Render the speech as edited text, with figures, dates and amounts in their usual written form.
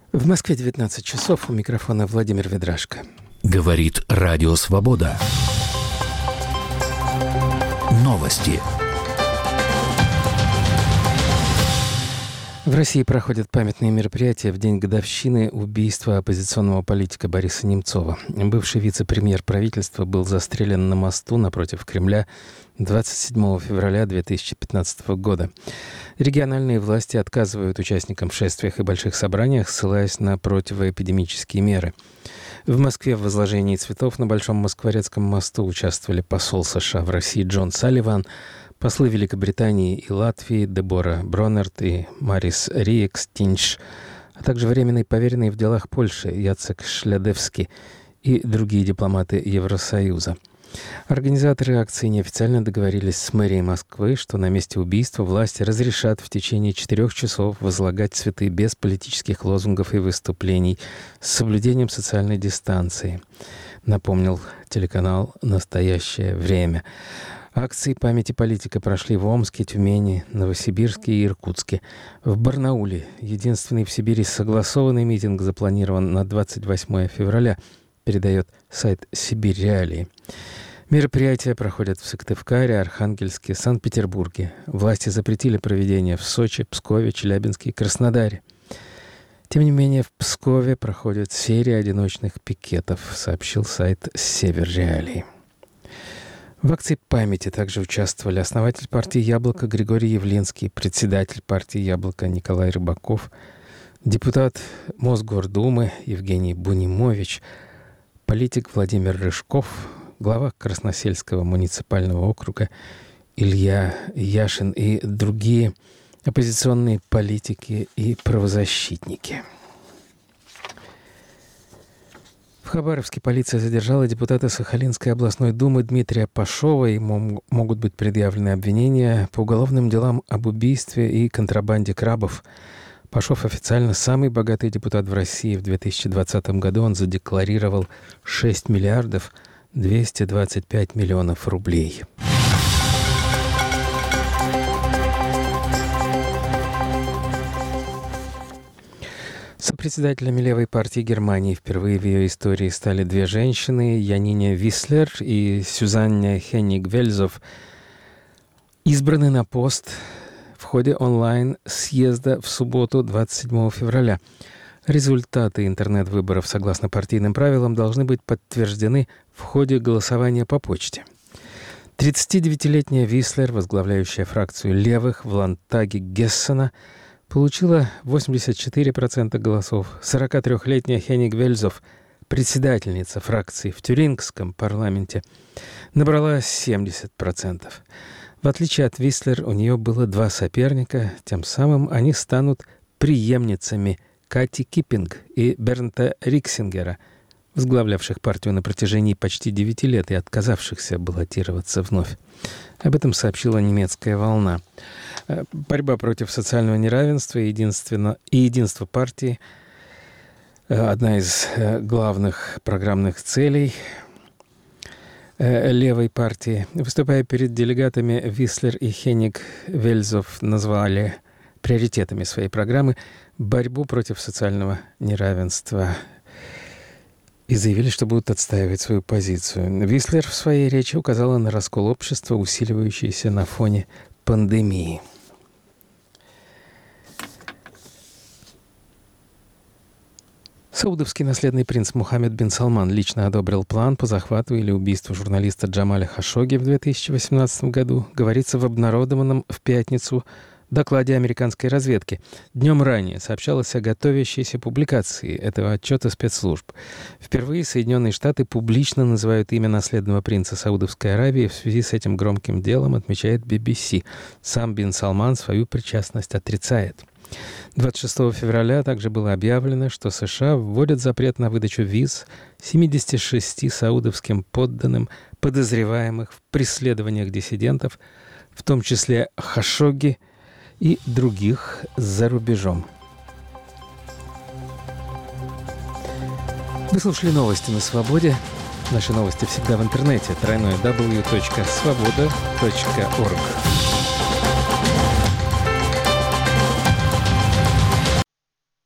В Москве 19 часов. У микрофона Владимир Ведрашко. Говорит Радио Свобода. Новости. В России проходят памятные мероприятия в день годовщины убийства оппозиционного политика Бориса Немцова. Бывший вице-премьер правительства был застрелен на мосту напротив Кремля 27 февраля 2015 года. Региональные власти отказывают участникам в шествиях и больших собраниях, ссылаясь на противоэпидемические меры. В Москве в возложении цветов на Большом Москворецком мосту участвовали посол США в России Джон Салливан, послы Великобритании и Латвии Дебора Броннерт и Марис Риекстинш, а также временный поверенный в делах Польши Яцек Шлядевский и другие дипломаты Евросоюза. Организаторы акции неофициально договорились с мэрией Москвы, что на месте убийства власти разрешат в течение 4 часов возлагать цветы без политических лозунгов и выступлений с соблюдением социальной дистанции, напомнил телеканал «Настоящее время». Акции памяти политика прошли в Омске, Тюмени, Новосибирске и Иркутске. В Барнауле единственный в Сибири согласованный митинг запланирован на 28 февраля, передает сайт «Сибирь Реалии». Мероприятия проходят в Сыктывкаре, Архангельске, Санкт-Петербурге. Власти запретили проведение в Сочи, Пскове, Челябинске и Краснодаре. Тем не менее, в Пскове проходит серия одиночных пикетов, сообщил сайт «Север Реалии». В акции памяти также участвовали основатель партии «Яблоко» Григорий Явлинский, председатель партии «Яблоко» Николай Рыбаков, депутат Мосгордумы Евгений Бунимович, политик Владимир Рыжков, глава Красносельского муниципального округа Илья Яшин и другие оппозиционные политики и правозащитники. В Хабаровске полиция задержала депутата Сахалинской областной думы Дмитрия Пашова. Ему могут быть предъявлены обвинения по уголовным делам об убийстве и контрабанде крабов. Пашов официально самый богатый депутат в России. В 2020 году он задекларировал 6 миллиардов 225 миллионов рублей. Сопредседателями левой партии Германии впервые в ее истории стали 2 женщины, Янине Вислер и Сюзанне Хенниг-Вельзов, избраны на пост в ходе онлайн-съезда в субботу 27 февраля. Результаты интернет-выборов, согласно партийным правилам, должны быть подтверждены в ходе голосования по почте. 39-летняя Вислер, возглавляющая фракцию левых в Ландтаге Гессена, получила 84% голосов. 43-летняя Хенниг-Вельзов, председательница фракции в Тюрингском парламенте, набрала 70%. В отличие от Вислер, у нее было 2 соперника, тем самым они станут преемницами Кати Киппинг и Бернта Риксингера, возглавлявших партию на протяжении почти 9 лет и отказавшихся баллотироваться вновь. Об этом сообщила немецкая «Волна». Борьба против социального неравенства и единство партии – одна из главных программных целей левой партии. Выступая перед делегатами, Вислер и Хенниг-Вельзов назвали приоритетами своей программы борьбу против социального неравенства и заявили, что будут отстаивать свою позицию. Вислер в своей речи указала на раскол общества, усиливающийся на фоне пандемии. Саудовский наследный принц Мухаммед бин Салман лично одобрил план по захвату или убийству журналиста Джамаля Хашогги в 2018 году, говорится в обнародованном в пятницу докладе американской разведки. Днем ранее сообщалось о готовящейся публикации этого отчета спецслужб. Впервые Соединенные Штаты публично называют имя наследного принца Саудовской Аравии. В связи с этим громким делом отмечает BBC. Сам бин Салман свою причастность отрицает. 26 февраля также было объявлено, что США вводят запрет на выдачу виз 76 саудовским подданным, подозреваемых в преследованиях диссидентов, в том числе Хашогги и других за рубежом. Вы слушали новости на Свободе. Наши новости всегда в интернете. www.svoboda.org.